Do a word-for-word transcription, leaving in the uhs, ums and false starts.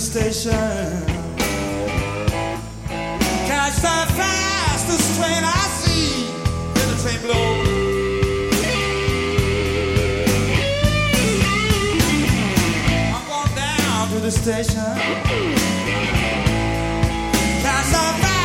station. Catch the fastest train I see. Then the train blows. I'm going down to the station. Catch the fastest